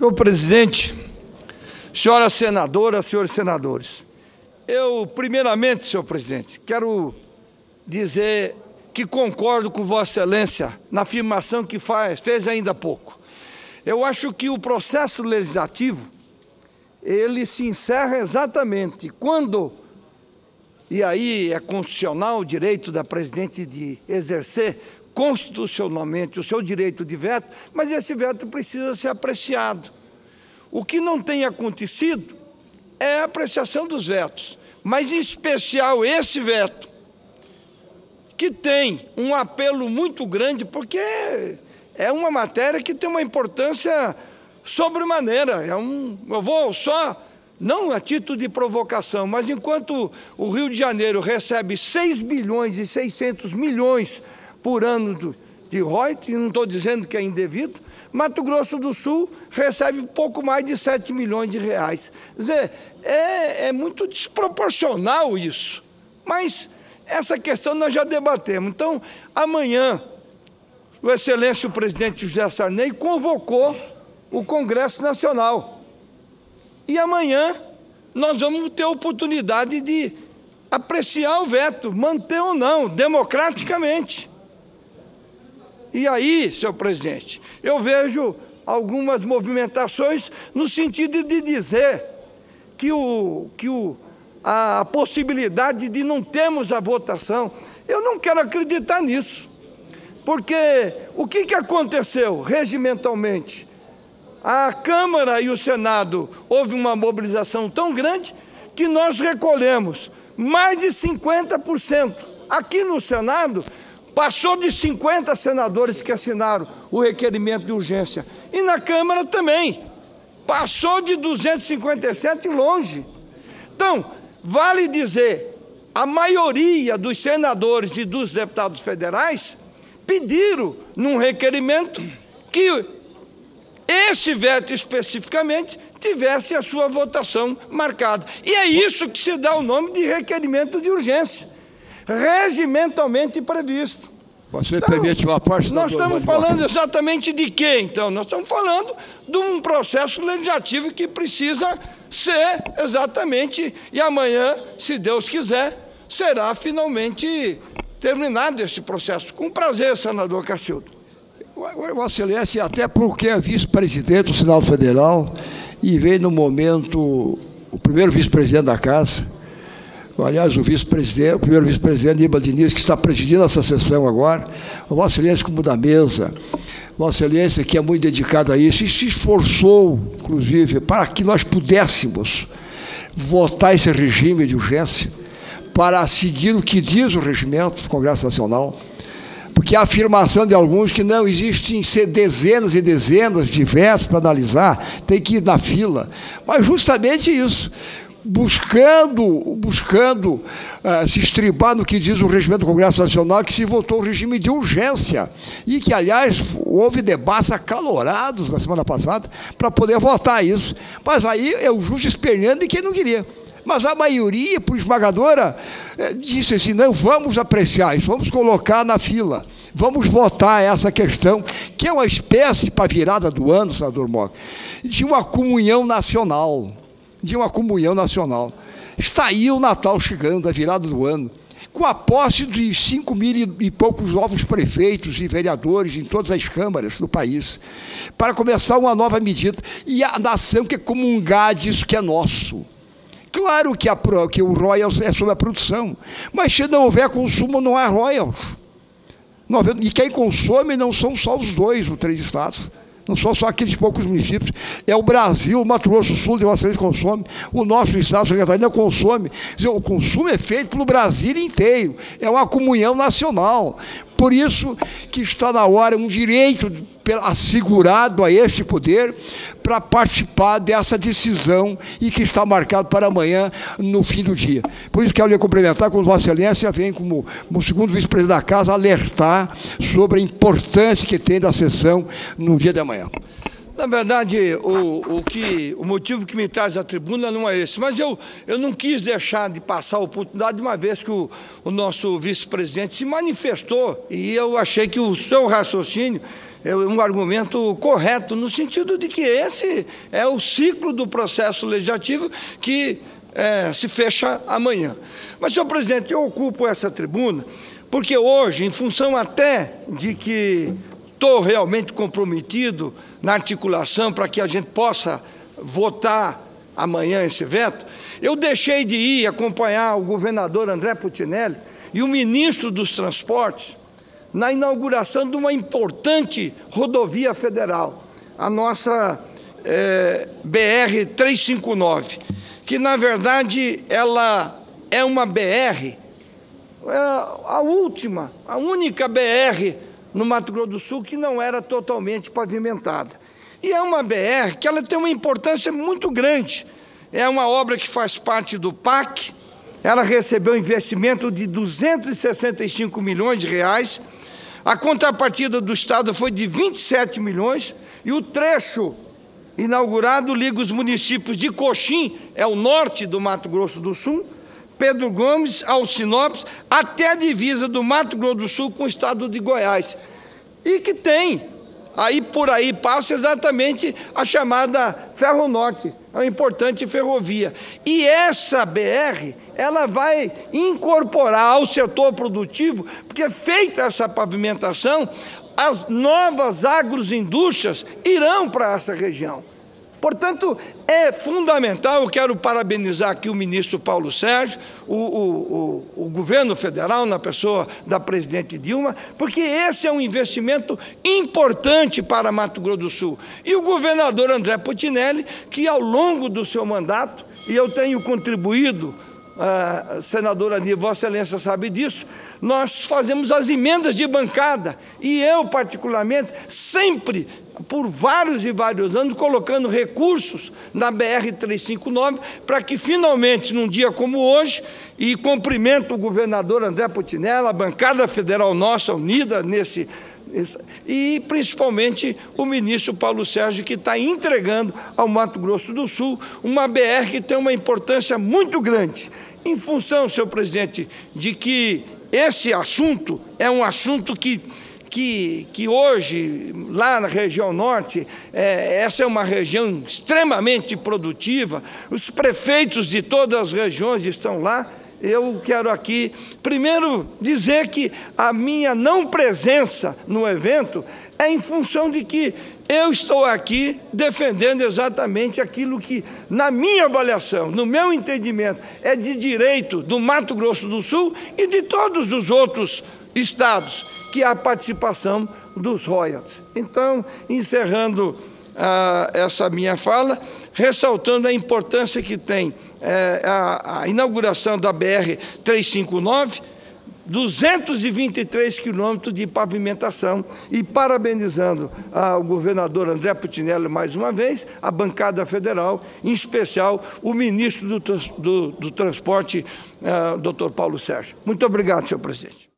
Senhor presidente, senhoras senadoras, senhores senadores, eu, primeiramente, senhor presidente, quero dizer que concordo com Vossa Excelência na afirmação que fez ainda há pouco. Eu acho que o processo legislativo, ele se encerra exatamente quando, e aí é constitucional o direito da presidente de exercer constitucionalmente o seu direito de veto, mas esse veto precisa ser apreciado. O que não tem acontecido é a apreciação dos vetos, mas em especial esse veto, que tem um apelo muito grande, porque é uma matéria que tem uma importância sobremaneira. Eu vou só, não a título de provocação, mas enquanto o Rio de Janeiro recebe 6 bilhões e 600 milhões por ano de royalties, e não estou dizendo que é indevido, Mato Grosso do Sul recebe pouco mais de 7 milhões de reais. Quer dizer, é muito desproporcional isso, mas essa questão nós já debatemos. Então, amanhã, o Excelência o presidente José Sarney convocou o Congresso Nacional. E amanhã nós vamos ter a oportunidade de apreciar o veto, manter ou não, democraticamente. E aí, senhor presidente, eu vejo algumas movimentações no sentido de dizer que a possibilidade de não termos a votação, eu não quero acreditar nisso, porque o que aconteceu regimentalmente? A Câmara e o Senado, houve uma mobilização tão grande que nós recolhemos mais de 50%. Aqui no Senado, passou de 50 senadores que assinaram o requerimento de urgência. E na Câmara também, passou de 257 longe. Então, vale dizer, a maioria dos senadores e dos deputados federais pediram, num requerimento, que esse veto especificamente tivesse a sua votação marcada. E é isso que se dá o nome de requerimento de urgência, regimentalmente previsto. Você permite uma parte? Nós estamos falando exatamente de quê, então? Nós estamos falando de um processo legislativo que precisa ser exatamente, e amanhã, se Deus quiser, será finalmente terminado esse processo. Com prazer, senador Cacildo. Vossa Excelência, até porque é vice-presidente do Senado Federal e veio no momento o primeiro vice-presidente da Casa, aliás, o primeiro vice-presidente, Iba Diniz, que está presidindo essa sessão agora, Vossa Excelência como da mesa, Vossa Excelência que é muito dedicada a isso e se esforçou, inclusive, para que nós pudéssemos votar esse regime de urgência, para seguir o que diz o regimento do Congresso Nacional, porque a afirmação de alguns que não existem dezenas e dezenas de vetos para analisar, tem que ir na fila, mas justamente isso, buscando se estribar no que diz o regimento do Congresso Nacional, que se votou o regime de urgência, e que, aliás, houve debates acalorados na semana passada para poder votar isso, mas aí é o justo esperando de quem não queria. Mas a maioria, por esmagadora, disse assim, não, vamos apreciar isso, vamos colocar na fila, vamos votar essa questão, que é uma espécie, para a virada do ano, senador Moga, de uma comunhão nacional, Está aí o Natal chegando, a virada do ano, com a posse de 5 mil e poucos novos prefeitos e vereadores em todas as câmaras do país, para começar uma nova medida, e a nação quer comungar disso que é nosso. Claro que o royalties é sobre a produção, mas se não houver consumo, não há royalties. E quem consome não são só os 2 ou 3 estados, não são só aqueles poucos municípios, é o Brasil, o Mato Grosso do Sul, de vocês consome, o nosso estado, Santa Catarina, consome. Quer dizer, o consumo é feito pelo Brasil inteiro, é uma comunhão nacional. Por isso que está na hora um direito assegurado a este poder para participar dessa decisão e que está marcado para amanhã, no fim do dia. Por isso quero lhe cumprimentar, quando Vossa Excelência vem como segundo vice-presidente da Casa alertar sobre a importância que tem da sessão no dia de amanhã. Na verdade, o motivo que me traz à tribuna não é esse, mas eu não quis deixar de passar a oportunidade, uma vez que o nosso vice-presidente se manifestou, e eu achei que o seu raciocínio um argumento correto, no sentido de que esse é o ciclo do processo legislativo que se fecha amanhã. Mas, senhor presidente, eu ocupo essa tribuna porque hoje, em função até de que estou realmente comprometido na articulação para que a gente possa votar amanhã esse veto, eu deixei de ir acompanhar o governador André Putinelli e o ministro dos Transportes na inauguração de uma importante rodovia federal, a nossa BR-359, que, na verdade, ela é uma BR, a única BR no Mato Grosso do Sul que não era totalmente pavimentada. E é uma BR que ela tem uma importância muito grande. É uma obra que faz parte do PAC, ela recebeu investimento de 265 milhões de reais, a contrapartida do Estado foi de 27 milhões, e o trecho inaugurado liga os municípios de Coxim, é o norte do Mato Grosso do Sul, Pedro Gomes, Alcinópolis, até a divisa do Mato Grosso do Sul com o estado de Goiás. E que tem, por aí passa exatamente a chamada Ferro Norte, é uma importante ferrovia. E essa BR, ela vai incorporar ao setor produtivo, porque feita essa pavimentação, as novas agroindústrias irão para essa região. Portanto, é fundamental, eu quero parabenizar aqui o ministro Paulo Sérgio, o governo federal, na pessoa da presidente Dilma, porque esse é um investimento importante para Mato Grosso do Sul. E o governador André Putinelli, que ao longo do seu mandato, e eu tenho contribuído, senadora Aníbal, Vossa Excelência sabe disso, nós fazemos as emendas de bancada, e eu, particularmente, sempre, por vários e vários anos, colocando recursos na BR-359, para que, finalmente, num dia como hoje, e cumprimento o governador André Putinelli, a bancada federal nossa, unida e principalmente o ministro Paulo Sérgio, que está entregando ao Mato Grosso do Sul uma BR que tem uma importância muito grande, em função, senhor presidente, de que esse assunto é um assunto que hoje, lá na região norte, essa é uma região extremamente produtiva, os prefeitos de todas as regiões estão lá. Eu quero aqui, primeiro, dizer que a minha não presença no evento é em função de que eu estou aqui defendendo exatamente aquilo que, na minha avaliação, no meu entendimento, é de direito do Mato Grosso do Sul e de todos os outros estados, que é a participação dos royalties. Então, encerrando essa minha fala, ressaltando a importância que tem a inauguração da BR-359, 223 quilômetros de pavimentação, e parabenizando o governador André Putinelli mais uma vez, a bancada federal, em especial o ministro do Transporte, doutor Paulo Sérgio. Muito obrigado, senhor presidente.